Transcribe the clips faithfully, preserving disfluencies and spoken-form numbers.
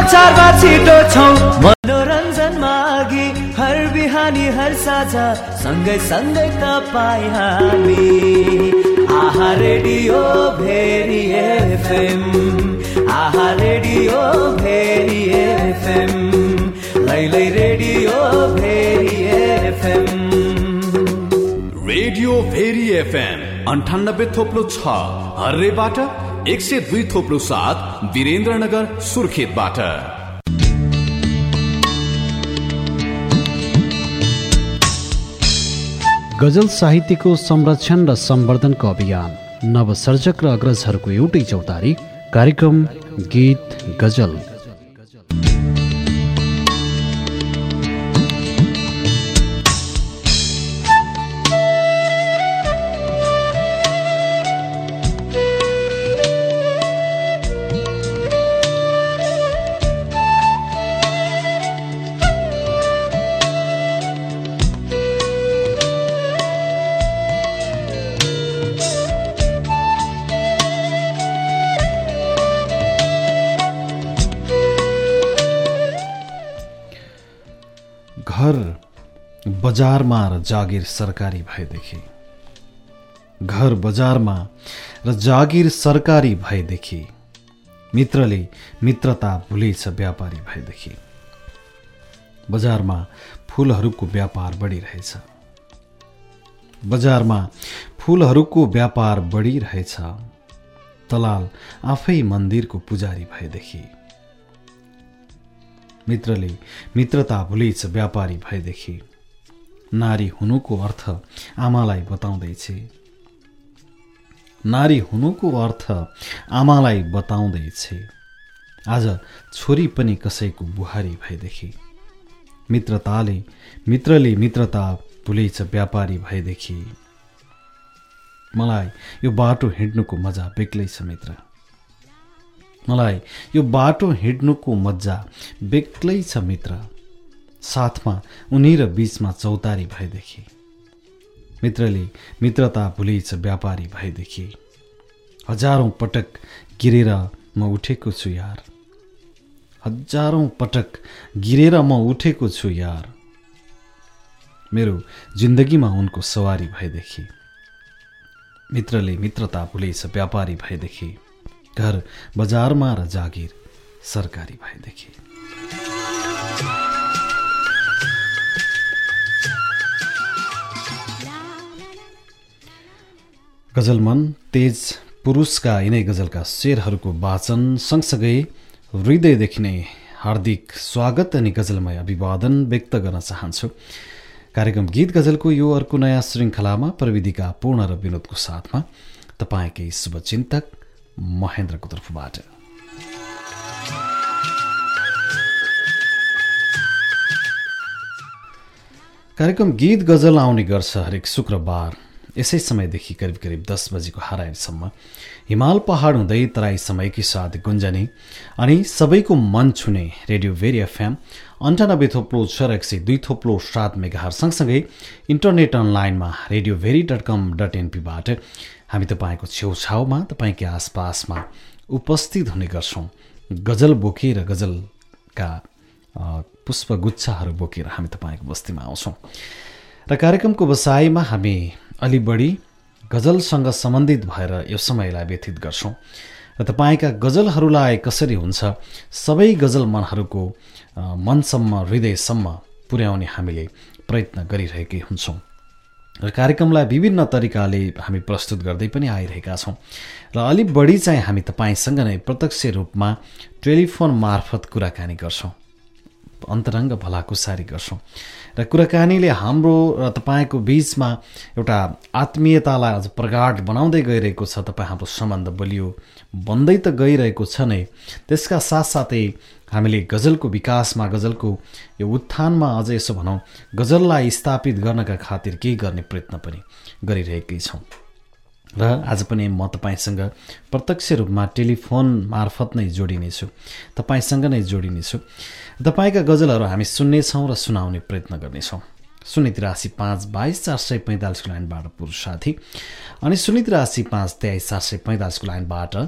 समाचारमा छिटो छौं मनोरञ्जनमा अघि हर बिहानी हर साझा सँगै सँगै तपाईँ हामी आहा रेडियो भेरी एफएम आहा रेडियो भेरी एफएम लैलै radio Bheri FM radio Bheri FM अन्ठानब्बे थोप्लो छ हर्रेबाट एक सय दुई थोप्लो सात वीरेन्द्रनगर सुर्खेतबाट। गजल साहित्यको संरक्षण र सम्वर्धनको अभियान नवसर्जक र अग्रजहरूको एउटै चौतारी कार्यक्रम गीत गजल। घर बजारमा र जागिर सरकारी भएदेखि घर बजारमा र जागिर सरकारी भएदेखि मित्रले मित्रता भुलेछ व्यापारी भएदेखि बजारमा फुलहरूको व्यापार बढिरहेछ बजारमा फुलहरूको व्यापार बढिरहेछ दलाल आफै मन्दिरको पुजारी भएदेखि मित्रले मित्रता भुलेछ व्यापारी भएदेखि नारी हुनुको अर्थ आमालाई बताउँदैछ नारी हुनुको अर्थ आमालाई बताउँदैछ आज छोरी पनि कसैको बुहारी भएदेखि मित्रताले मित्रले मित्रता भुलेछ व्यापारी भएदेखि मलाई यो बाटो हिँड्नुको मजा बेग्लै छ मित्र मलाई यो बाटो हिँड्नुको मजा बेग्लै छ मित्र साथमा उनी र बीचमा चौतारी भएदेखि मित्रले मित्रता भुलेछ व्यापारी भएदेखि हजारौं पटक गिरेर म उठेको छु यार हजारौं पटक गिरेर म उठेको छु यार मेरो जिन्दगीमा उनको सवारी भएदेखि मित्रले मित्रता भुलेछ व्यापारी भएदेखि घर बजारमा र जागिर सरकारी भएदेखि। गजल मन तेज पुरुषका यिनै गजलका शेरहरूको वाचन सँगसँगै हृदयदेखि नै हार्दिक स्वागत अनि गजलमय अभिवादन व्यक्त गर्न चाहन्छु। कार्यक्रम गीत गजलको यो अर्को नयाँ श्रृङ्खलामा प्रविधिका पूर्ण र विनोदको साथमा तपाईँकै शुभचिन्तक महेन्द्रको तर्फबाट कार्यक्रम गीत गजल आउने गर्छ हरेक शुक्रबार यसै समयदेखि करिब करिब दस बजेको हराइसम्म हिमाल पहाड हुँदै तराई समयकी साथ गुन्जने अनि सबैको मन छुने रेडियो भेरी एफएम अन्ठानब्बे थोप्लो छ र एक सय दुई थोप्लो सात मेगाहरु सँगसँगै इन्टरनेट अनलाइनमा radio Bheri dot com dot एनपीबाट हामी तपाईँको छेउछाउमा तपाईँकै आसपासमा उपस्थित हुने गर्छौँ। गजल बोकेर गजलका पुष्पगुच्छाहरू बोकेर हामी तपाईँको बस्तीमा आउँछौँ र कार्यक्रमको बसाइमा हामी अलि बढी गजलसँग सम्बन्धित भएर यो समयलाई व्यतीत गर्छौँ र तपाईँका गजलहरूलाई कसरी हुन्छ सबै गजल मनहरूको मनसम्म हृदयसम्म पुर्याउने हामीले प्रयत्न गरिरहेकै हुन्छौँ र कार्यक्रमलाई विभिन्न तरिकाले हामी प्रस्तुत गर्दै पनि आइरहेका छौँ र अलि बढी चाहिँ हामी तपाईँसँग नै प्रत्यक्ष रूपमा टेलिफोन मार्फत कुराकानी गर्छौँ अन्तरङ्ग भलाकुसारी गर्छौँ र कुराकानीले हाम्रो र तपाईँको बीचमा एउटा आत्मीयतालाई अझ प्रगाढ बनाउँदै गइरहेको छ। तपाईँ हाम्रो सम्बन्ध बलियो बन्दै त गइरहेको छ नै त्यसका साथसाथै हामीले गजलको विकासमा गजलको यो उत्थानमा अझ यसो भनौँ गजललाई स्थापित गर्नका खातिर केही गर्ने प्रयत्न पनि गरिरहेकै छौँ र आज पनि म तपाईँसँग प्रत्यक्ष रूपमा टेलिफोन मार्फत नै जोडिनेछु तपाईँसँग नै जोडिनेछु। तपाईँका गजलहरू हामी सुन्नेछौँ र सुनाउने प्रयत्न गर्नेछौँ। शून्य तिरासी पाँच बाइस चार सय पैँतालिसको लाइनबाट पुरुष साथी अनि शून्य तिरासी पाँच तेइस चार सय पैँतालिसको लाइनबाट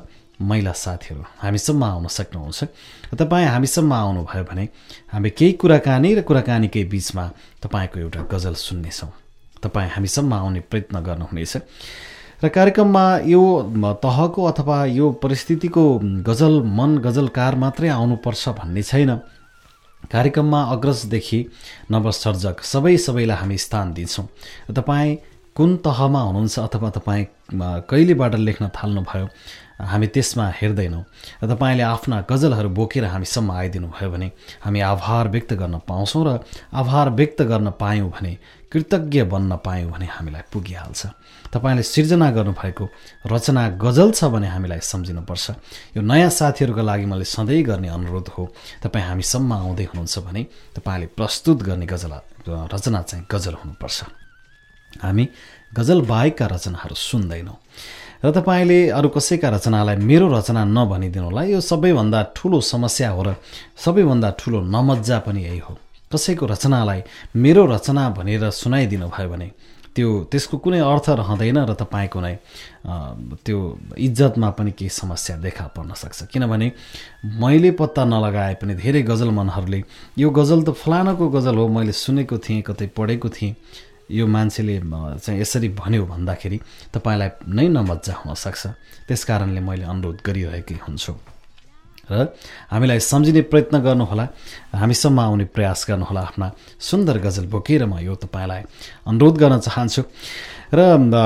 महिला साथीहरू हामीसम्म आउन सक्नुहुन्छ। तपाईँ हामीसम्म आउनुभयो भने हामी केही कुराकानी र कुराकानीकै बिचमा तपाईँको एउटा गजल सुन्नेछौँ। तपाईँ हामीसम्म आउने प्रयत्न गर्नुहुनेछ र कार्यक्रममा यो तहको अथवा यो परिस्थितिको गजल मन गजलकार मात्रै आउनुपर्छ भन्ने छैन। कार्यक्रममा अग्रजदेखि नवसर्जक सबै सबैलाई हामी स्थान दिन्छौँ। र तपाईँ कुन तहमा हुनुहुन्छ अथवा तपाईँ कहिलेबाट लेख्न थाल्नुभयो हामी त्यसमा हेर्दैनौँ। र तपाईँले आफ्ना गजलहरू बोकेर हामीसम्म आइदिनु भयो भने हामी आभार व्यक्त गर्न पाउँछौँ र आभार व्यक्त गर्न पायौँ भने कृतज्ञ बन्न पायौँ भने हामीलाई पुगिहाल्छ। तपाईँले सिर्जना गर्नुभएको रचना गजल छ भने हामीलाई सम्झिनुपर्छ। यो नयाँ साथीहरूका लागि मैले सधैँ गर्ने अनुरोध हो, तपाईँ हामीसम्म आउँदै हुनुहुन्छ भने तपाईँले प्रस्तुत गर्ने गजल रचना चाहिँ गजल हुनुपर्छ। हामी गजल बाहेकका रचनाहरू सुन्दैनौँ र तपाईँले अरू कसैका रचनालाई मेरो रचना नभनिदिनुलाई यो सबैभन्दा ठुलो समस्या हो र सबैभन्दा ठुलो नमज्जा पनि यही हो। कसैको रचनालाई मेरो रचना भनेर सुनाइदिनु भयो भने त्यो त्यसको कुनै अर्थ रहँदैन र तपाईँको नै त्यो इज्जतमा पनि केही समस्या देखा पर्न सक्छ। किनभने मैले पत्ता नलगाए पनि धेरै गजल मनहरूले यो गजल त फलानाको गजल हो, मैले सुनेको थिएँ, कतै पढेको थिएँ, यो मान्छेले चाहिँ यसरी भन्यो भन्दाखेरि तपाईँलाई नै नमज्जा हुनसक्छ। त्यस कारणले मैले अनुरोध गरिरहेकै हुन्छु र हामीलाई सम्झिने प्रयत्न गर्नुहोला, हामीसम्म आउने प्रयास गर्नुहोला। आफ्ना सुन्दर गजल बोकेर म यो तपाईँलाई अनुरोध गर्न चाहन्छु। र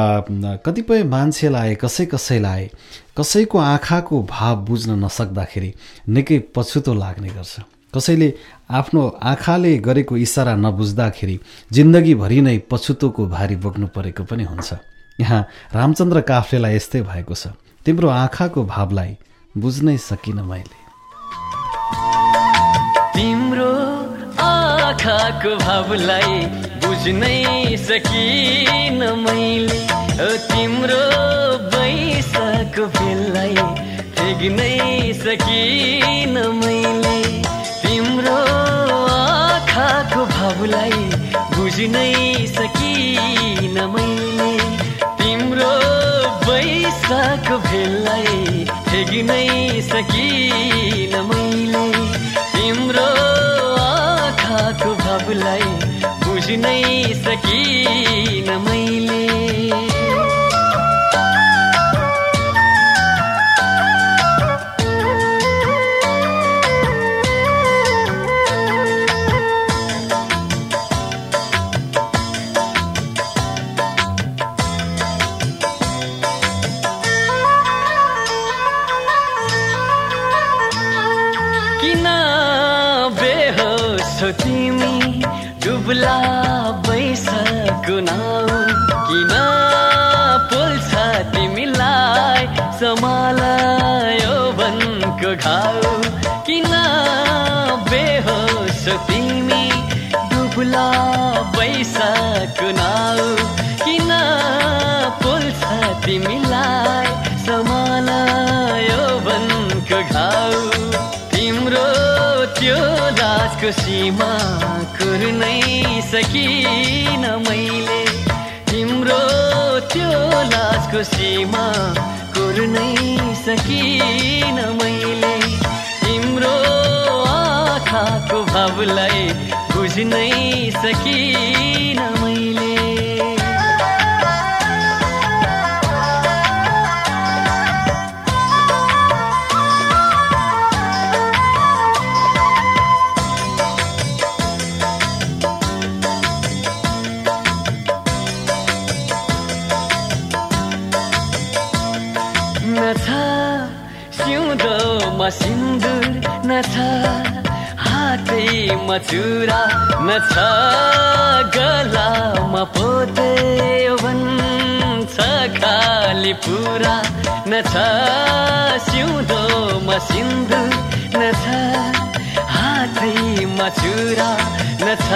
कतिपय मान्छेलाई कसै कसैलाई कसैको आँखाको भाव बुझ्न नसक्दाखेरि निकै पछुतो लाग्ने गर्छ। कसैले आफ्नो आँखाले गरेको इसारा नबुझ्दाखेरि जिन्दगीभरि नै पछुतोको भारी बोक्नु परेको पनि हुन्छ। यहाँ रामचन्द्र काफ्लेलाई यस्तै भएको छ, तिम्रो आँखाको भावलाई बुझ्नै सकिन मैले। तिम्रो आँखाको भावलाई बुझ्नै सकिन मैले, तिम्रो बैसाको बेललाई ठेग्नै सकिन मैले। तिम्रो आँखाको भावलाई बुझ्नै सकिन मैले, तिम्रो बैसाको बेललाई ठेग्नै सकिन मैले। तिम्रो आँखाको भावलाई बुझ्नै सकिन मैले। तिमी डुब्ला बैसाको नाउ, किन पोल्छ तिमीलाई सम्हालायो वनको घाउ। किन बेहोस तिमी डुब्ला बैसाको नाउ, किन पोल्छ तिमीलाई सम्हालायो वनको घाउ। तिम्रो त्यो लाजको सीमा कुर्नै सकिन मैले, तिम्रो त्यो लाजको सीमा कुर्नै सकिन मैले। तिम्रो आँखाको भावलाई बुझ्नै सकिन मैले। सिन्दुर न छ हातैमा चुरा, न छ गलामा पोते भन्छ खाली पुरा। न छ सिउँदोमा सिन्दुर, न छ हातैमा चुरा, न छ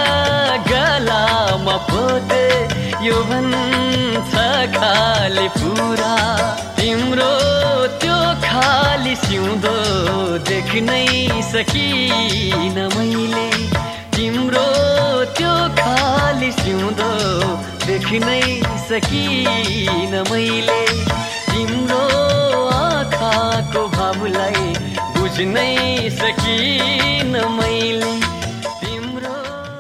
गलामा पोते यो भन्छ खाली पुरा। तिम्रो त्यो खाली सिउँदो देख्नै सकिन मैले, तिम्रो त्यो खाली सिउँदो देख्नै सकिन मैले। तिम्रो आँखा आँखाको भावलाई बुझ्नै सकिन मैले तिम्रो।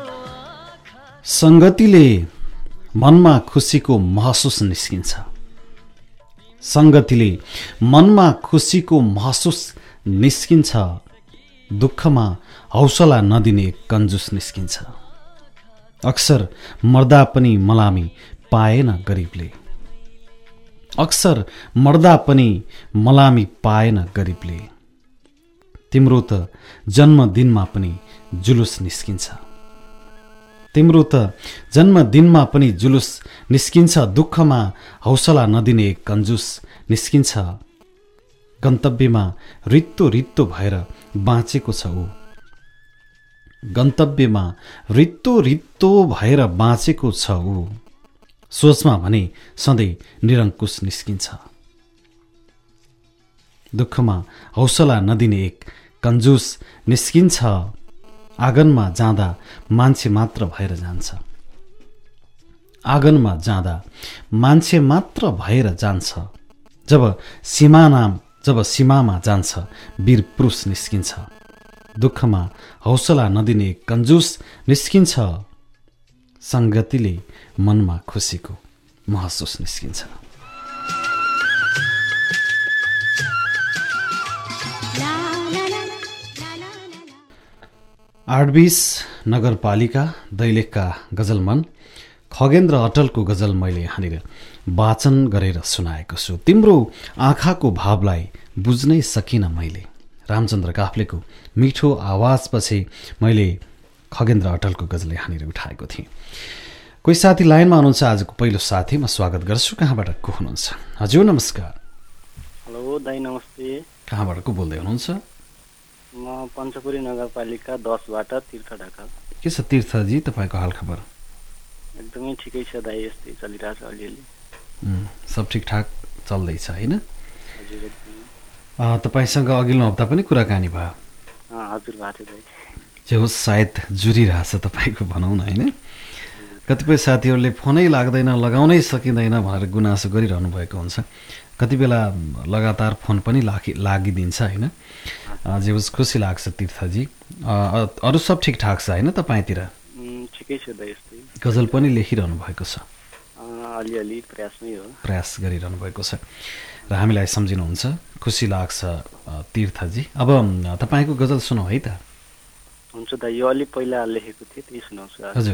संगतिले मनमा खुसीको महसुस निस्किन्छ, संगतिले मनमा खुसीको महसुस निस्किन्छ, दुःखमा हौसला नदिने कन्जुस निस्किन्छ। अक्सर मर्दा पनि मलामी पाएन गरिबले, अक्सर मर्दा पनि मलामी पाएन गरिबले। तिम्रो त जन्मदिनमा पनि जुलुस निस्किन्छ, तिम्रो त जन्मदिनमा पनि जुलुस निस्किन्छ, दुःखमा हौसला नदिने कन्जुस निस्किन्छ। गन्तव्यमा रित्तो रित्तो भएर बाँचेको छ ऊ, गन्तव्यमा रित्तो रित्तो भएर बाँचेको छ ऊ, सोचमा भने सधैँ निरङ्कुश निस्किन्छ। दुःखमा हौसला नदिने एक कन्जुस निस्किन्छ, आँगनमा जाँदा मान्छे मात्र भएर जान्छ, आँगनमा जाँदा मान्छे मात्र भएर जान्छ। जब सीमाना जब सीमामा जान्छ वीर पुरुष निस्किन्छ, दुःखमा हौसला नदिने कन्जुस निस्किन्छ, संगतिले मनमा खुसीको महसुस निस्किन्छ। आठबीस नगरपालिका दैलेखका गजल मन खगेन्द्र अटलको गजल मैले यहाँनिर वाचन गरेर सुनाएको छु। तिम्रो आँखाको भावलाई बुझ्नै सकिनँ मैले, रामचन्द्र काफ्लेको मिठो आवाजपछि मैले खगेन्द्र अटलको गजल यहाँनिर उठाएको थिएँ। कोही साथी लाइनमा हुनुहुन्छ, आजको पहिलो साथी म स्वागत गर्छु। कहाँबाट को हुनुहुन्छ? हजुर नमस्कार। हेलो दाइ नमस्ते। कहाँबाट को बोल्दै हुनुहुन्छ? म पञ्चपुरी नगरपालिका दसबाट तीर्थ ढकाल। के छ तीर्थजी तपाईँको हालखबर? एकदमै ठिकै छ दाइ, यस्तै चलिरहेछ अलिअलि। सब ठिकठाक चल्दैछ होइन? हजुर एकदम। तपाईँसँग अघिल्लो हप्ता पनि कुराकानी भयो। हजुर भएको थियो दाइ। जे होस् सायद जुरिरहेछ तपाईँको भनौँ न होइन? कतिपय साथीहरूले फोनै लाग्दैन, लगाउनै सकिँदैन भनेर गुनासो गरिरहनु भएको हुन्छ। कति बेला लगातार फोन पनि लागि लागिदिन्छ होइन? जे होस् खुसी लाग्छ तीर्थजी। अरू सब ठिकठाक छ होइन तपाईँतिर? ठिकै छ दाइ, यस्तै। गजल पनि लेखिरहनु भएको छ? अलिअलि प्रयासमै हो। प्रयास गरिरहनु भएको छ र हामीलाई सम्झिनुहुन्छ, खुसी लाग्छ तीर्थजी। अब तपाईँको गजल सुनौ है त। हुन्छ दाइ, यो अलि पहिला लेखेको थिएँ, त्यही सुनाउँछु। हजुर।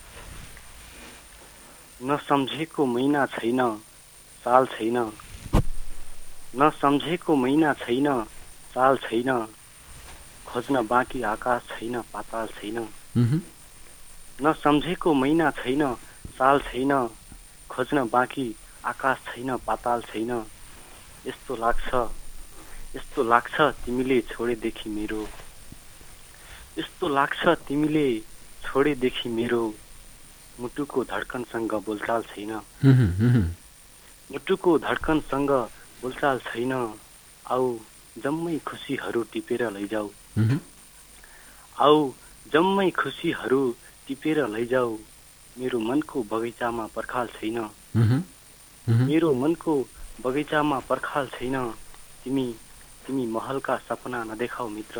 नसम्झेको महिना छैन, साल छैन, नसम्झेको महिना छैन, साल छैन, खोज्न बाँकी आकाश छैन, पाताल छैन। नसम्झेको महिना छैन, साल छैन, खोज्न बाँकी आकाश छैन, पाताल छैन। यस्तो लाग्छ, यस्तो लाग्छ तिमीले छोडेदेखि मेरो, यस्तो लाग्छ तिमीले छोडेदेखि मेरो, मुटुको धड्कनसँग बोलचाल छैन, मुटुको धड्कनसँग बोलचाल छैन। आऊ जम्मै खुसीहरू टिपेर लैजाऊ, आऊ जम्मै खुसीहरू टिपेर लैजाऊ, मेरो मनको बगैँचामा पर्खाल छैन, मेरो मनको बगैँचामा पर्खाल छैन। तिमी तिमी महलका सपना नदेखाऊ मित्र,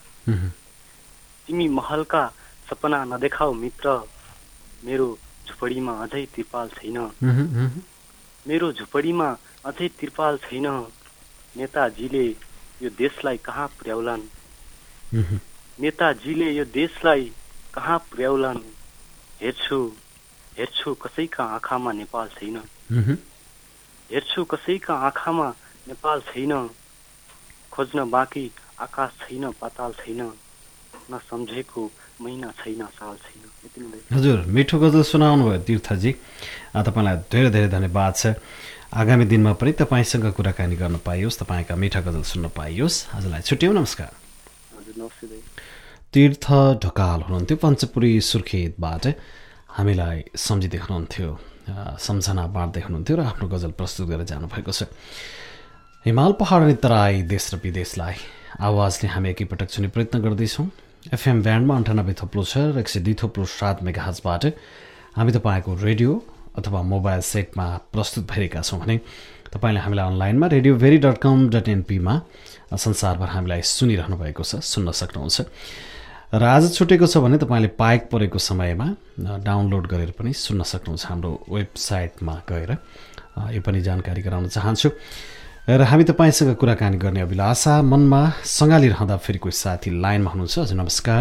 तिमी महलका सपना नदेखाऊ मित्र, मेरो झुपडीमा अझै त्रिपाल छैन, मेरो झुपडीमा अझै त्रिपाल छैन। नेताजीले यो देशलाई कहाँ पुर्याउलान्, नेताजीले यो देशलाई कहाँ पुर्याउलान्। हेर्छु हेर्छु कसैका आँखामा नेपाल छैन, हेर्छु कसैका आँखामा नेपाल छैन, खोज्न बाँकी आकाश छैन, पाताल छैन, नसम्झेको महिना छैन, साल छैन। हजुर, मिठो गजल सुनाउनु भयो तीर्थजी, तपाईँलाई धेरै धेरै धन्यवाद छ। आगामी दिनमा पनि तपाईँसँग कुराकानी गर्न पाइयोस्, तपाईँका मिठा गजल सुन्न पाइयोस्। आजलाई छुट्यौँ, नमस्कार। हजुर नमस्ते। तीर्थ ढकाल हुनुहुन्थ्यो पञ्चपुरी सुर्खेतबाट, हामीलाई सम्झिँदै हुनुहुन्थ्यो, सम्झना बाँड्दै हुनुहुन्थ्यो र आफ्नो गजल प्रस्तुत गरेर जानुभएको छ। हिमाल पहाड अनि तराई, देश र विदेशलाई आवाजले हामी एकैपटक सुन्ने प्रयत्न गर्दैछौँ। एफएम ब्यान्डमा अन्ठानब्बे थोप्लो छ र एक सय दुई थोप्लो सात मेगाहर्जबाट हामी तपाईँको रेडियो अथवा मोबाइल सेटमा प्रस्तुत भइरहेका छौँ भने तपाईँले हामीलाई अनलाइनमा radio Bheri dot com dot एनपीमा संसारभर हामीलाई सुनिरहनु भएको छ, सुन्न सक्नुहुन्छ। र आज छुटेको छ भने तपाईँले पाएक परेको समयमा डाउनलोड गरेर पनि सुन्न सक्नुहुन्छ हाम्रो वेबसाइटमा गएर। यो पनि जानकारी गराउन चाहन्छु। र हामी तपाईँसँग कुराकानी गर्ने अभिलाषा मनमा सँगालिरहँदा फेरि कोही साथी लाइनमा हुनुहुन्छ। हजुर नमस्कार।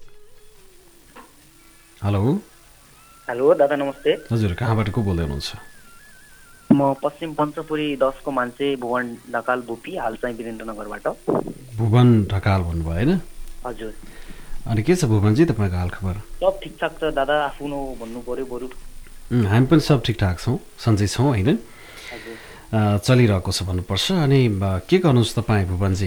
हेलो हेलो दादा नमस्ते। हजुर कहाँबाट को बोल्दै हुनुहुन्छ? म पश्चिम पञ्चपुरी दसको मान्छे भुवन ढकाल बोपी, हाल चाहिँ वीरेन्द्रनगरबाट। भुवन ढकाल भन्नुभयो होइन? हजुर। अनि के छ भुवनजी तपाईँको हाल खबर? सब ठिकठाक छ दादा, आफ्नो भन्नु पर्यो बरु। हामी पनि सब ठिकठाक छौँ, सन्चै छौँ होइन? चलिरहेको छ भन्नुपर्छ। अनि के गर्नुहोस् तपाईँ भुवनजी?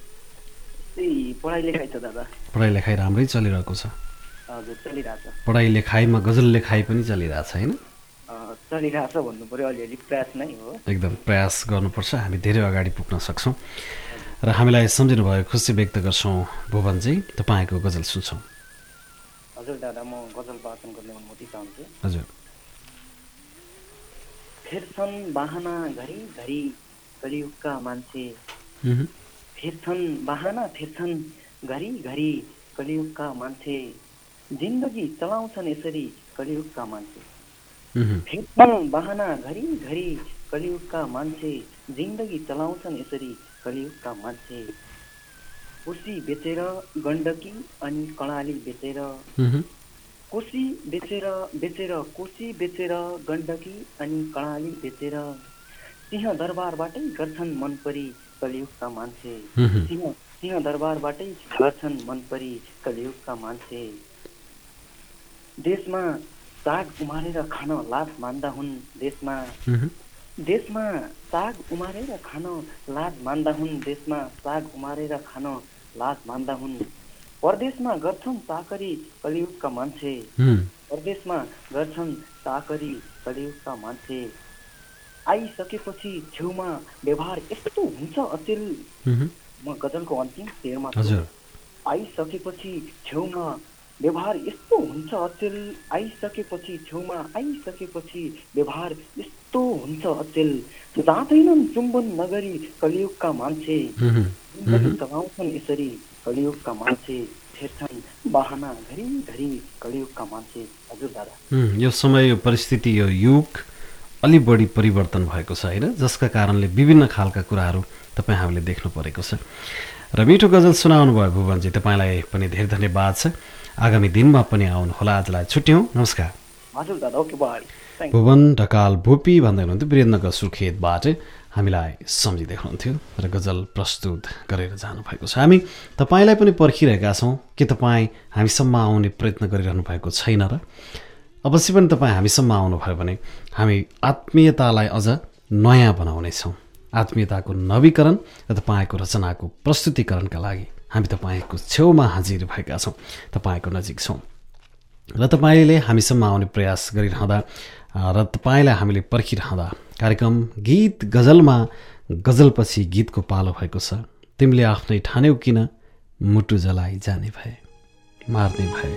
पढाइ लेखाइ छ दादा। पढाइ लेखाइ राम्रै चलिरहेको छ? हजुर चलिरहेछ। पढाइ लेखाइमा गजल लेखाइ पनि चलिरहेछ होइन? चलिरहेछ भन्नु पर्यो, अलिअलि प्रयास नै हो। एकदम प्रयास गर्नुपर्छ, हामी धेरै अगाडि पुग्न सक्छौँ। र हामीलाई सम्झिनु भयो खुसी व्यक्त गर्छौँ भुवनजी। तपाईँको गजल सुन्छौँ। हजुर दादा म गजल वाचन गर्ने अनुमति चाहन्छु। हजुर। फेर्छन् बाहना घरि घरि कलियुगका मान्छे, फेर्छन् बाहना फेर्छन् घरि घरि कलियुगका मान्छे, जिन्दगी चलाउँछन् यसरी कलियुगका मान्छे। फेर्छन् बाहना घरि घरि कलियुगका मान्छे, जिन्दगी चलाउँछन् यसरी कलियुगका मान्छे। कोसी बेचेर गण्डकी अनि कर्णाली बेचेर, कोसी बेचेर बेचेर कोसी बेचेर गण्डकी अनि कर्णाली बेचेर, सिंह दरबारबाटै गर्छन् मन परी कलियुगका मान्छे, सिंह सिंह दरबारबाटै गर्छन् मन परी कलियुगका मान्छे। देशमा साग उमारेर खान लाज मान्दा हुन्, देशमा देशमा साग उमारेर खान लाज मान्दा हुन्, देशमा साग उमारेर खान लाज मान्दा हुन्। परदेशमा गर्छन् चाकरी कलियुगका मान्छे, परदेशमा गर्छन् चाकरी कलियुगका मान्छे। आइसकेपछि छेउमा व्यवहार यस्तो हुन्छ अचेल, म गजलको अन्तिम शेरमा छु। आइसकेपछि छेउमा व्यवहार यस्तो हुन्छ अचेल, आइसकेपछि छेउमा आइसकेपछि व्यवहार यस्तो हुन्छ अचेल। जाँदैनन् चुम्बन नगरी कलियुगका मान्छे, चलाउँछन् यसरी कलियुगका मान्छे, फेर्छन् बाहना घरि घरि कलियुगका मान्छे। हजुर दादा। यो समय, यो परिस्थिति, यो युग अलि बढी परिवर्तन भएको छ होइन, जसका कारणले विभिन्न खालका कुराहरू तपाईँ हामीले देख्नु परेको छ। र मिठो गजल सुनाउनु भयो भुवनजी, तपाईँलाई पनि धेरै धन्यवाद छ। आगामी दिनमा पनि आउनुहोला। आजलाई छुट्यौँ, नमस्कार। हजुर दादा, ओके बाई। भुवन ढकाल भोपी भन्दै हुनुहुन्थ्यो वीरेन्द्रनगर सुर्खेतबाट, हामीलाई सम्झिँदै हुनुहुन्थ्यो र गजल प्रस्तुत गरेर जानुभएको छ। हामी तपाईँलाई पनि पर्खिरहेका छौँ कि तपाईँ हामीसम्म आउने प्रयत्न गरिरहनु भएको छैन र? अवश्य पनि तपाईँ हामीसम्म आउनुभयो भने हामी आत्मीयतालाई अझ नयाँ बनाउनेछौँ। आत्मीयताको नवीकरण र तपाईँको रचनाको प्रस्तुतिकरणका लागि हामी तपाईँको छेउमा हाजिर भएका छौँ, तपाईँको नजिक छौँ। र तपाईँले हामीसम्म आउने प्रयास गरिरहँदा र तपाईँलाई हामीले पर्खिरहँदा कार्यक्रम गीत गजलमा गजलपछि गीतको पालो भएको छ। तिमीले आफ्नै ठान्यौ किन मुटु जलाई जाने भए मार्ने भए।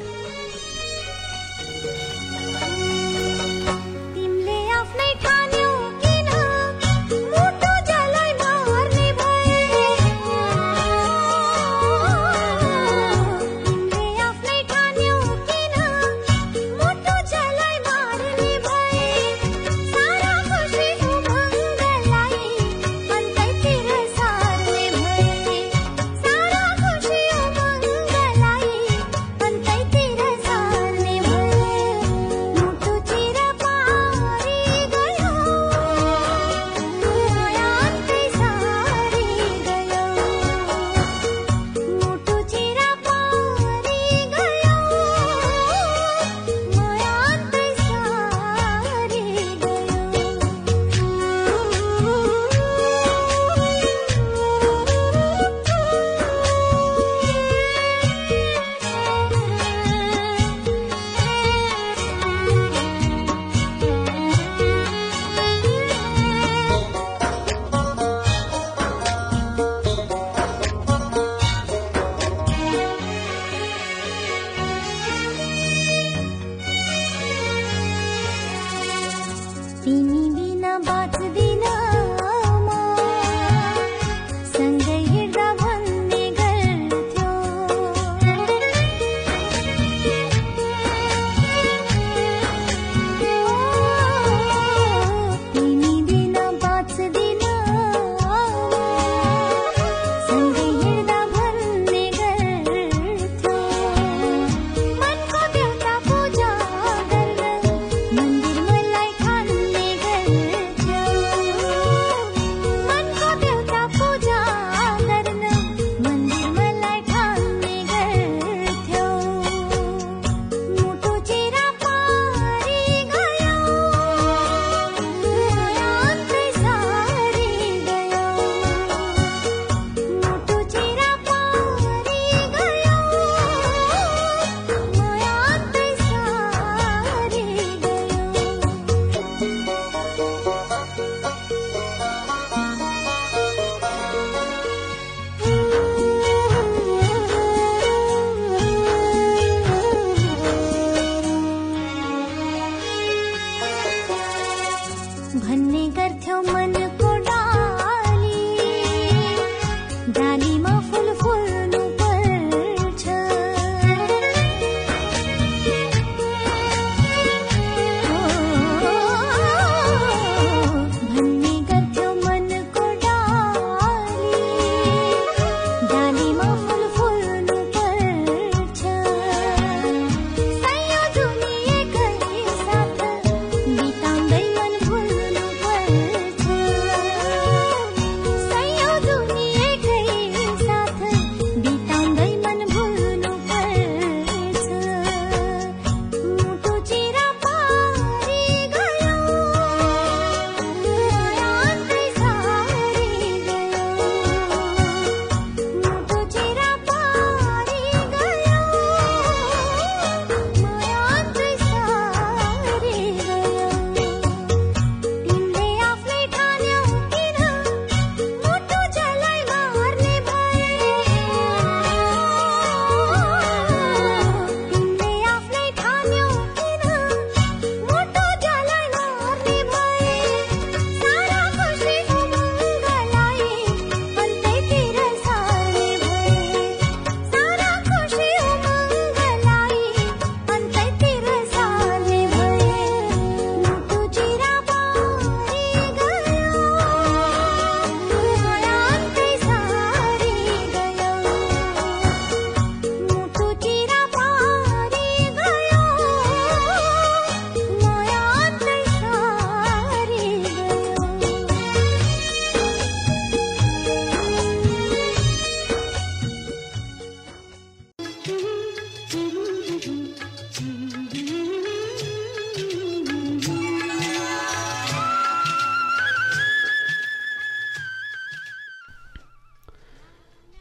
तिमी बिना बाँच्दिन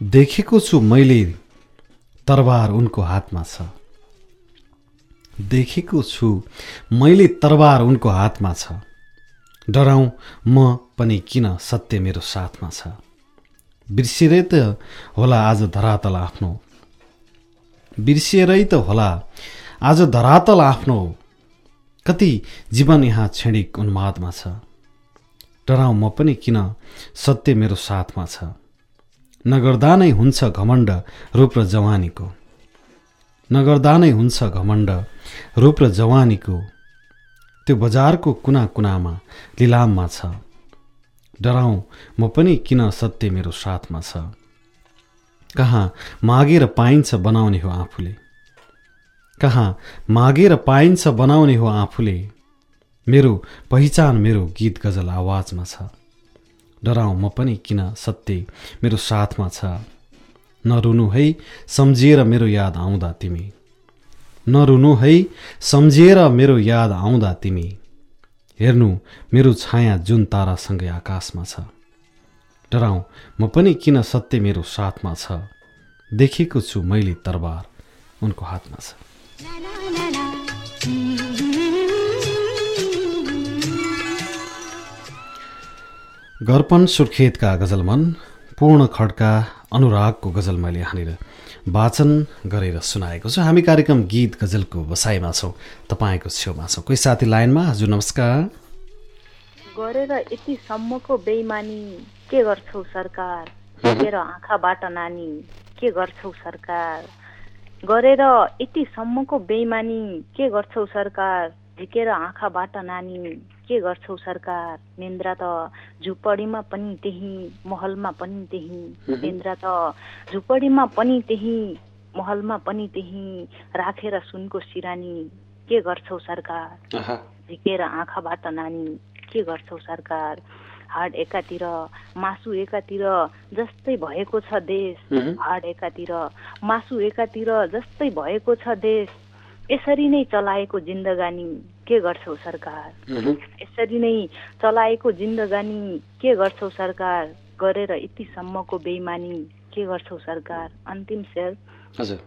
देखेको छु मैले तरबार उनको हातमा छ। देखेको छु मैले तरबार उनको हातमा छ। डराउँ म पनि किन सत्य मेरो साथमा छ। बिर्सिएरै त होला आज धरातल आफ्नो, बिर्सिएरै त होला आज धरातल आफ्नो। कति जीवन यहाँ क्षणिक उन्मादमा छ। डराउँ म पनि किन सत्य मेरो साथमा छ। नगर्दा नै हुन्छ घमण्ड रूप र जवानीको, नगर्दा नै हुन्छ घमण्ड रूप र जवानीको। त्यो बजारको कुना कुनामा लिलाममा छ। डराउँ म पनि किन सत्य मेरो साथमा छ। कहाँ मागेर पाइन्छ बनाउने हो आफूले, कहाँ मागेर पाइन्छ बनाउने हो आफूले। मेरो पहिचान मेरो गीत गजल आवाजमा छ। डराउँ म पनि किन सत्य मेरो साथमा छ। नरुनु है सम्झिएर मेरो याद आउँदा तिमी, नरुनु है सम्झिएर मेरो याद आउँदा तिमी। हेर्नु मेरो छाया जुन तारासँगै आकाशमा छ। डराउँ म पनि किन सत्य मेरो साथमा छ। देखेको छु मैले तरबार उनको हातमा छ। गर्पन सुर्खेतका गजलमन पूर्ण खड्का अनुरागको गजल मैले यहाँनिर वाचन गरेर सुनाएको छु। हामी कार्यक्रम गीत गजलको बसाइमा छौँ, तपाईँको छेउमा छौँ। कोही साथी लाइनमा। हजुर नमस्कार। गरेर यति सम्मको बेइमानी के गर्छौ सरकार, झिकेर आँखाबाट नानी के गर्छौ सरकार। गरेर यति सम्मको बेइमानी के गर्छौ सरकार, झिकेर आँखाबाट नानी के गर्छौ सरकार। निन्द्रा त झुपडीमा पनि त्यही महलमा पनि त्यही, निन्द्रा त झुपडीमा पनि त्यही महलमा पनि त्यही। राखेर सुनको सिरानी के गर्छौ सरकार, झिकेर आँखाबाट नानी के गर्छौ सरकार। हाड एकातिर मासु एकातिर जस्तै भएको छ देश, हाड एकातिर मासु एकातिर जस्तै भएको छ देश। यसरी नै चलाएको जिन्दगानी के गर्छौ सरकार, यसरी नै चलाएको जिन्दगानी के गर्छौ सरकार। गरेर यतिसम्मको बेइमानी के गर्छौ सरकार। अन्तिम शेर। हजुर।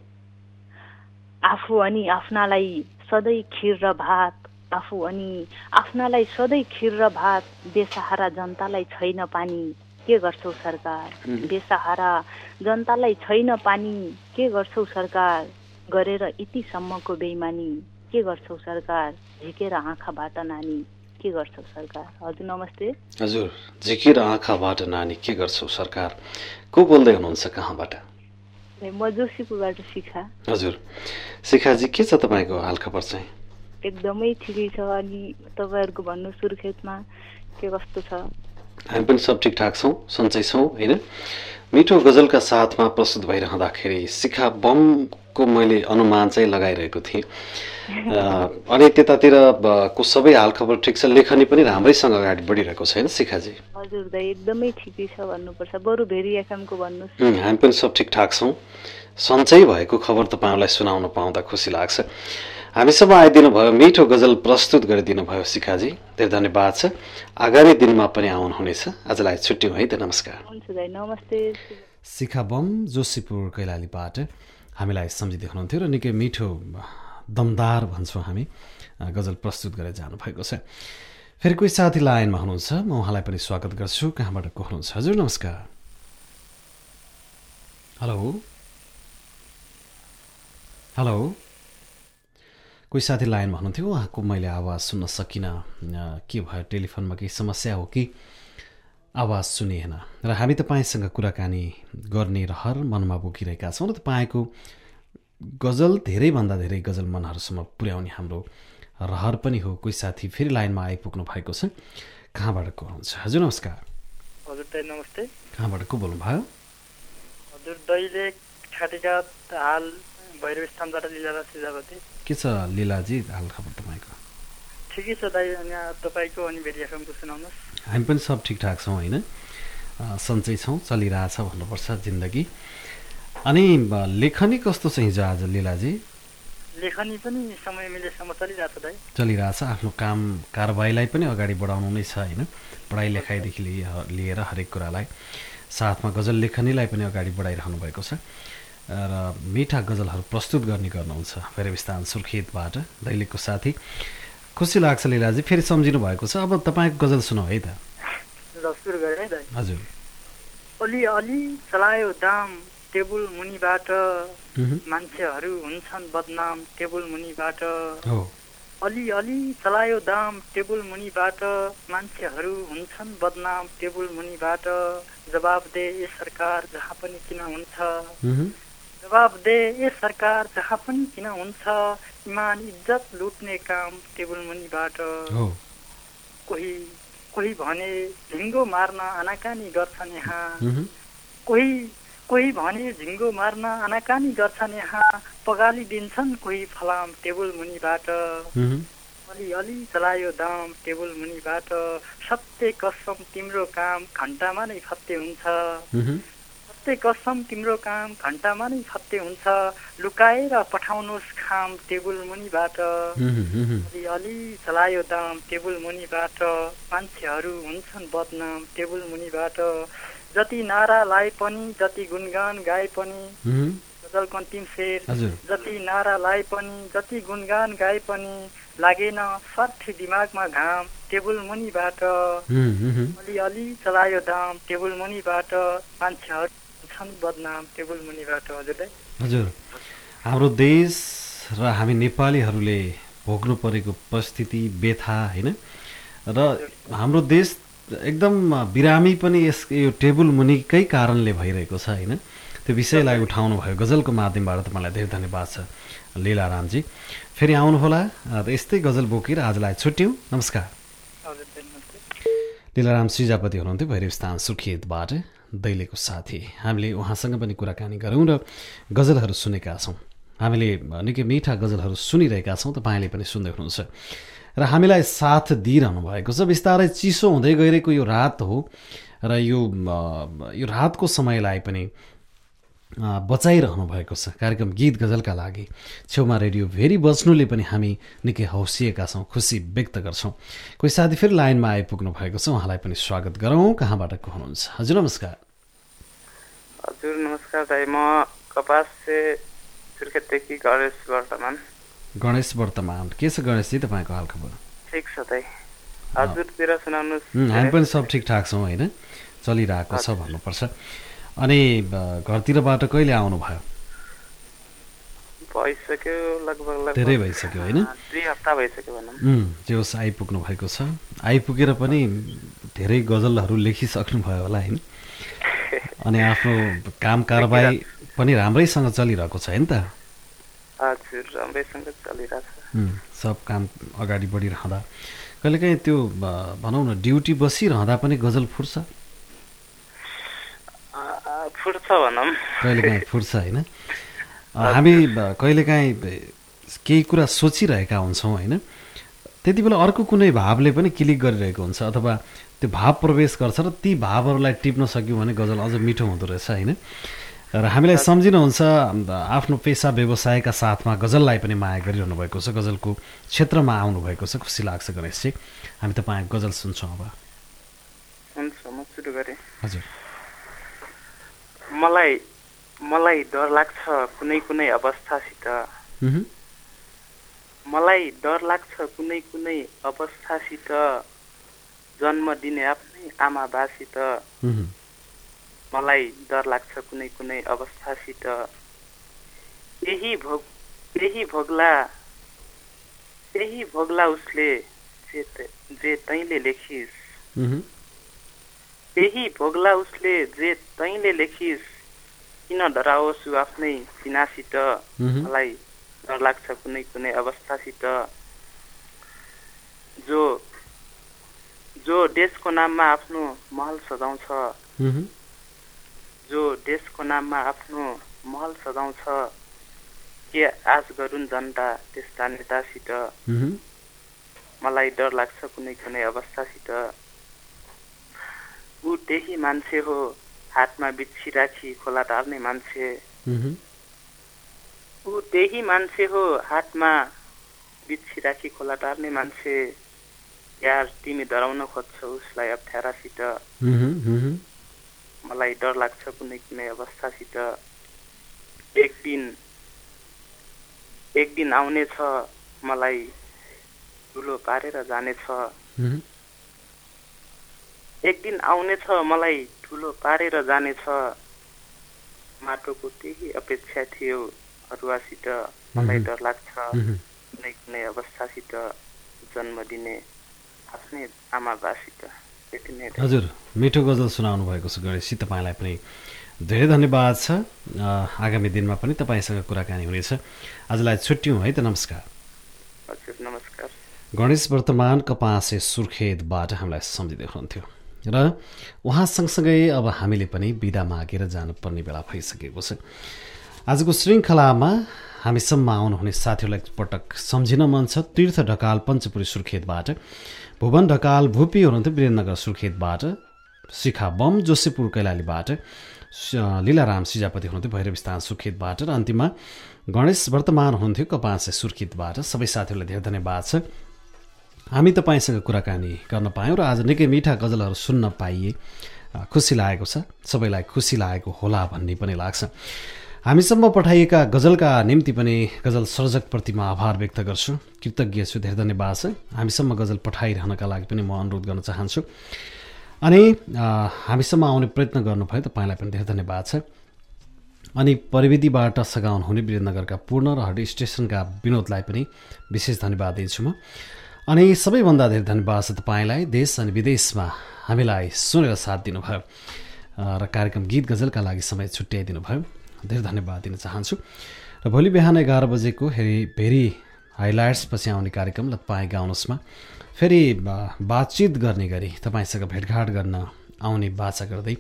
आफू अनि आफ्नालाई सधैँ खिर र भात, आफू अनि आफ्नालाई सधैँ खिर र भात। बेसहारा जनतालाई छैन पानी के गर्छौ सरकार, बेसहारा जनतालाई छैन पानी के गर्छौ सरकार। गरेर यतिसम्मको बेइमानी के गर्छौ सरकार, झिकेर आँखाबाट नानी के गर्छौ सरकार। हजुर नमस्ते। हजुर, झिकेर आँखाबाट नानी के गर्छौ सरकार। को बोल्दै हुनुहुन्छ, कहाँबाट? म जोशीपुरबाट शिखा। हजुर शिखाजी, के छ तपाईँको हालखबर चाहिँ? एकदमै ठिकै छ। अनि तपाईँहरूको भन्नु सुर्खेतमा के कस्तो छ? हामी पनि सब ठिकठाक छौँ, सन्चै छौँ होइन। मिठो गजलका साथमा प्रस्तुत भइरहँदाखेरि शिखा बमको मैले अनुमान चाहिँ लगाइरहेको थिएँ। अनि त्यतातिर को सबै हालखबर ठिक छ, लेखनी पनि राम्रैसँग अगाडि बढिरहेको छ होइन शिखाजी? हजुर दाइ, एकदमै ठिकै छ भन्नुपर्छ। बरु भेरी एफएमको भन्नुहोस्। हामी पनि सब ठिकठाक छौँ, सन्चै भएको खबर तपाईँहरूलाई सुनाउन पाउँदा खुसी लाग्छ। हामीसम्म आइदिनु भयो, मिठो गजल प्रस्तुत गरिदिनु भयो शिखाजी, धेरै धन्यवाद छ। आगामी दिनमा पनि आउनुहुनेछ। आजलाई छुट्यौँ है त, नमस्कार। हुन्छ दाइ, नमस्ते। शिखा बम जोशीपुर कैलालीबाट हामीलाई सम्झिँदै हुनुहुन्थ्यो र निकै मिठो दमदार भन्छौँ हामी गजल प्रस्तुत गरेर जानुभएको छ। फेरि कोही साथी लाइनमा हुनुहुन्छ, म उहाँलाई पनि स्वागत गर्छु। कहाँबाट को हुनुहुन्छ? हजुर नमस्कार। हेलो हेलो कोही साथी लाइनमा हुनुहुन्थ्यो, उहाँको मैले आवाज सुन्न सकिनँ। के भयो, टेलिफोनमा केही समस्या हो कि आवाज सुनिएन? र हामी तपाईँसँग कुराकानी गर्ने रहर मनमा बोकिरहेका छौँ र तपाईँको गजल धेरैभन्दा धेरै गजल मनहरूसम्म पुर्याउने हाम्रो रहर पनि हो। कोही साथी फेरि लाइनमा आइपुग्नु भएको छ, कहाँबाट को हुनुहुन्छ? हजुर नमस्कार। हजुर दाइ नमस्ते। कहाँबाट को बोल्नुभयो? हजुर दैले खाटेका हाल भैरव स्थानबाट लीला सिजावती। के छ लीलाजी हाल खबर तपाईँको? ठिकै छ दाइ। अनि तपाईँको अनि भेरी एफएमको सुनाउनुहोस्। हामी पनि सब ठिकठाक छौँ होइन, सन्चै छौँ, चलिरहेछ भन्नुपर्छ जिन्दगी। अनि लेखनी कस्तो छ हिजो आज लीलाजी? लेखनी पनि समय मिलेसम्म चलिरहेछ दाइ। चलिरहेछ, आफ्नो काम कारबाहीलाई पनि अगाडि बढाउनु नै छ होइन, पढाइ लेखाइदेखि लिएर हरेक कुरालाई साथमा गजल लेखनीलाई पनि अगाडि बढाइरहनु भएको छ र मिठा गजलहरू प्रस्तुत गर्ने गर्नुहुन्छ भैरवस्थान सुर्खेतबाट दैलेखको साथी। खुसी लाग्छ लीलाजी, फेरि सम्झिनु भएको छ। अब तपाईँको गजल सुनौ है त। हजुर। अलि अलि चलायो दाम टेबुल मुनिबाट, मान्छेहरू हुन्छन् बदनाम टेबुल मुनिबाट। अलि अलि चलायो दाम टेबुल मुनिबाट, मान्छेहरू हुन्छन् बदनाम टेबुल मुनिबाट। जवाब दे ए सरकार जहाँ पनि किन हुन्छ, जवाब दे ए सरकार जहाँ पनि किन हुन्छ, इमान इज्जत लुट्ने काम टेबुल मुनिबाट। कोही कोही भने झिङ्गो मार्न आनाकानी गर्छन् यहाँ, कोही कोही भने झिङ्गो मार्न आनाकानी गर्छन् यहाँ, पगाली दिन्छन् कोही फलाम टेबुल मुनिबाट। अलि अलि चलायो दाम टेबुल मुनिबाट, सत्य कसम तिम्रो काम घन्टामा नै फत्ते हुन्छ, सत्य कसम तिम्रो काम घन्टामा नै फत्ते हुन्छ, लुकाएर पठाउनुहोस् खाम टेबुल मुनिबाट। अलि अलि चलायो दाम टेबुल मुनिबाट, मान्छेहरू हुन्छन् बदनाम टेबुल मुनिबाट। जति नारा लाए पनि जति गुणगान गाए पनि, गजलको अन्तिम शेर, जति नारा लाए पनि जति गुणगान गाए पनि, लागेन स्वार्थी दिमागमा घाम टेबुल मुनिबाट। अलि अलि चलायो दाम टेबुल मुनिबाट, मान्छेहरू छन् बदनाम टेबुल मुनिबाट। हजुरलाई हजुर, हाम्रो देश र हामी नेपालीहरूले भोग्नु परेको परिस्थिति व्यथा होइन, र हाम्रो देश एकदम बिरामी पनि यस यो टेबुल मुनिकै कारणले भइरहेको छ होइन। त्यो विषयलाई उठाउनु भयो गजलको माध्यमबाट, तपाईँलाई धेरै धन्यवाद छ लीलारामजी। फेरि आउनुहोला र यस्तै गजल बोकेर आजलाई छुट्यौँ। नमस्कार। लीलाराम श्रीजापति हुनुहुन्थ्यो भैरवस्थान सुर्खेतबाट दैलेखको साथी। हामीले उहाँसँग पनि कुराकानी गऱ्यौँ र गजलहरू सुनेका छौँ। हामीले निकै मिठा गजलहरू सुनिरहेका छौँ, तपाईँले पनि सुन्दै हुनुहुन्छ र हामीलाई साथ दिइरहनु भएको छ। बिस्तारै चिसो हुँदै गइरहेको यो रात हो र यो यो रातको समयलाई पनि बचाइरहनु भएको छ। कार्यक्रम गीत गजलका लागि छेउमा रेडियो भेरी बज्नुले पनि हामी निकै हौसिएका छौँ, खुसी व्यक्त गर्छौँ। कोही साथी फेरि लाइनमा आइपुग्नु भएको छ, उहाँलाई पनि स्वागत गरौँ। कहाँबाट को हुनुहुन्छ? हजुर नमस्कार। हजुर नमस्कार दाइ, म कपास से सुर्खेतदेखि गणेश वर्तमान। गणेश वर्तमान, के छ गणेशजी तपाईँको हालखबर? ठिक छ दाइ, हजुरतिर सुनाउनुहोस्। हामी पनि सब ठिकठाक छौँ होइन, चलिरहेको छ भन्नुपर्छ। अनि घरतिरबाट कहिले आउनुभयो? भइसक्यो लगभग धेरै भइसक्यो होइन, दुई हप्ता भइसक्यो भनौँ। जे होस् आइपुग्नु भएको छ। आइपुगेर पनि धेरै गजलहरू लेखिसक्नुभयो होला होइन, अनि आफ्नो काम कारबाही पनि राम्रैसँग चलिरहेको छ होइन त? हजुर राम्रैसँग चलिरहेछ। सब काम अगाडि बढिरहँदा कहिलेकाहीँ त्यो भनौँ न ड्युटी बसिरहँदा पनि गजल फुर्छ? फुर्छ भनौँ, कहिलेकाहीँ फुर्छ होइन। हामी कहिलेकाहीँ केही कुरा सोचिरहेका हुन्छौँ होइन, त्यति बेला अर्को कुनै भावले पनि क्लिक गरिरहेको हुन्छ, अथवा त्यो भाव प्रवेश गर्छ र ती भावहरूलाई टिप्न सक्यौँ भने गजल अझ मिठो हुँदो रहेछ होइन। र हामीलाई सम्झिनुहुन्छ आफ्नो पेसा व्यवसायका साथमा गजललाई पनि माया गरिरहनु भएको छ, गजलको क्षेत्रमा आउनुभएको छ। खुसी लाग्छ गणेशजी, हामी तपाईँ गजल सुन्छौँ अब। हुन्छ म सुरु गरेँ। हजुर। मलाई मलाई डर लाग्छ कुनै कुनै अवस्थासित, मलाई डर लाग्छ कुनै कुनै अवस्थासित, जन्म दिने आफ्नै आमा बासित। मलाई डर लाग्छ कुनै कुनै अवस्थासित, यही भोग यही भोग्ला यही भोग्ला उसले जे जे तैँले लेखिस्, यही भोग्ला उसले जे तैँले लेखिस्, किन डराओस् उ आफ्नै सिनासित। मलाई डर लाग्छ कुनै कुनै अवस्थासित, जो जो देशको नाममा आफ्नो महल सजाउँछ, जो देशको नाममा आफ्नो महल सजाउँछ, के आश गरून् जनता त्यस्ता नेतासित। मलाई डर लाग्छ कुनै कुनै अवस्थासित, ऊ त्यही मान्छे हो हातमा बिच्छी राखी खोला टार्ने मान्छे, ऊ त्यही मान्छे हो हातमा बिच्छी राखी खोला टार्ने मान्छे, यार तिमी डराउन खोज्छौ उसलाई अप्ठ्यारासित। मलाई डर लाग्छ कुनै कुनै अवस्थासित एक दिन एक दिन आउनेछ मलाई ठुलो पारेर जानेछ एक दिन आउनेछ मलाई ठुलो पारेर जानेछ माटोको त्यही अपेक्षा थियो अरुवासित मलाई डर लाग्छ कुनै कुनै अवस्थासित जन्म दिने आफ्नै आमा बासित। हजुर मिठो गजल सुनाउनु भएको छ गणेशजी, तपाईँलाई पनि धेरै धन्यवाद छ। आगामी दिनमा पनि तपाईँसँग कुराकानी हुनेछ। आजलाई छुट्यौँ है त, नमस्कार। हजुर नमस्कार। गणेश वर्तमान कपासे सुर्खेतबाट हामीलाई सम्झिँदै हुनुहुन्थ्यो र उहाँ सँगसँगै अब हामीले पनि बिदा मागेर जानुपर्ने बेला भइसकेको छ। आजको श्रृङ्खलामा हामीसम्म आउनुहुने साथीहरूलाई एकपटक सम्झिन मन छ। तीर्थ ढकाल पञ्चपुरी सुर्खेतबाट, भुवन ढकाल भुपी हुनुहुन्थ्यो वीरेन्द्रनगर सुर्खेतबाट, शिखा बम जोसेपुर कैलालीबाट, लीलाराम सिजापति हुनुहुन्थ्यो भैरवस्थान सुर्खेतबाट र अन्तिममा गणेश वर्तमान हुनुहुन्थ्यो कपासे सुर्खेतबाट। सबै साथीहरूलाई धेरै धन्यवाद छ। हामी तपाईँसँग कुराकानी गर्न पायौँ र आज निकै मिठा गजलहरू सुन्न पाइए, खुसी लागेको छ। सबैलाई खुसी लागेको होला भन्ने पनि लाग्छ। हामीसम्म पठाइएका गजलका निम्ति पनि गजल सर्जकप्रति म आभार व्यक्त गर्छु, कृतज्ञ छु, धेरै धन्यवाद छ। हामीसम्म गजल पठाइरहनका लागि पनि म अनुरोध गर्न चाहन्छु। अनि हामीसम्म आउने प्रयत्न गर्नुभयो, तपाईँलाई पनि धेरै धन्यवाद छ। अनि प्रविधिबाट सघाउनु हुने वीरेन्द्रनगरका पूर्ण र हडी स्टेसनका विनोदलाई पनि विशेष धन्यवाद दिन्छु म। अनि सबैभन्दा धेरै धन्यवाद छ तपाईँलाई देश अनि विदेशमा हामीलाई सुनेर साथ दिनुभयो र कार्यक्रम गीत गजलका लागि समय छुट्याइदिनु भयो, धेरै धन्यवाद दिन चाहन्छु। र भोलि बिहान एघार बजेको हेरी भेरी हाइलाइट्स पछि आउने कार्यक्रम ल तपाईँ गाउनुहोस्मा फेरि बातचित गर्ने गरी तपाईँसँग भेटघाट गर्न आउने बाचा गर्दै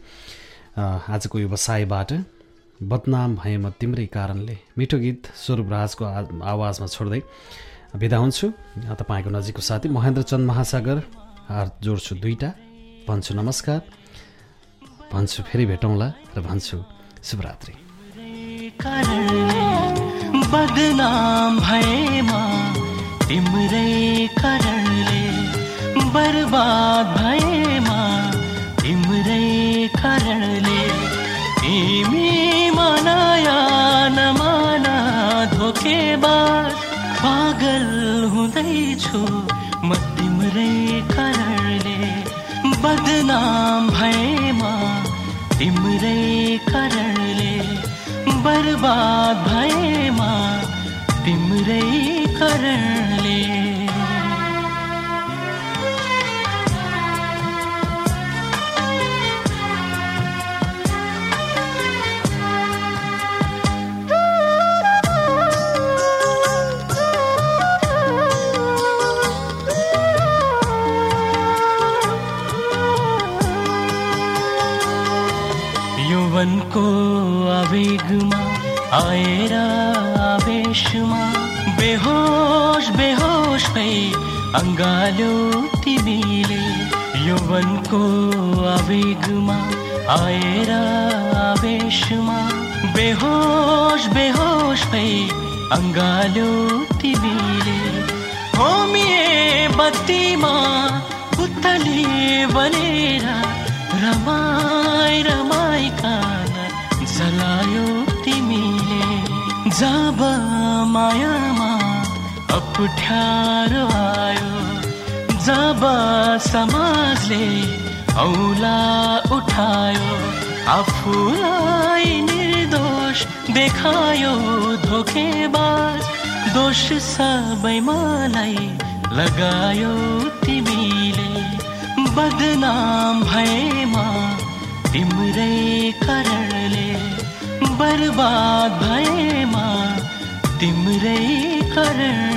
आजको व्यवसायबाट बदनाम भए म तिम्रै कारणले मिठो गीत स्वरूप राजको आवाजमा छोड्दै बिदा हुन्छु। तपाईँको नजिकको साथी महेन्द्र चन्द महासागर, हात जोड्छु दुईटा, भन्छु नमस्कार, भन्छु फेरि भेटौँला र भन्छु शुभरात्रि। बदनाम भएमा तिम्रै कारणले, बर्बाद भएमा तिम्रै कारणले, तिमी मनाया नमाना धोकेबाज, पागल हुँदैछु म तिम्रै कारणले। बदनाम भएमा तिम्रै कारणले, बर्बाद भएमा तिम्रै कारणले। यौवनको आवेगमा आएर आवेशमा बेहोश बेहोश भई अङ्गाल्यो तिमीले। यौवनको आवेगमा आएर आवेशमा बेहोश बेहोश भई अङ्गाल्यो तिमीले। होमिए बत्तीमा पुतली बनेर रमाई रमाई कान जलायो तिमीले। जब मायामा अप्ठ्यारो आयो, जब समाजले औला उठायो, आफूलाई निर्दोष देखायो धोकेबाज, दोष सबै मलाई लगायो तिमीले। बदनाम भएमा तिम्रै कारणले, बर्बाद भएमा तिम्रै कारण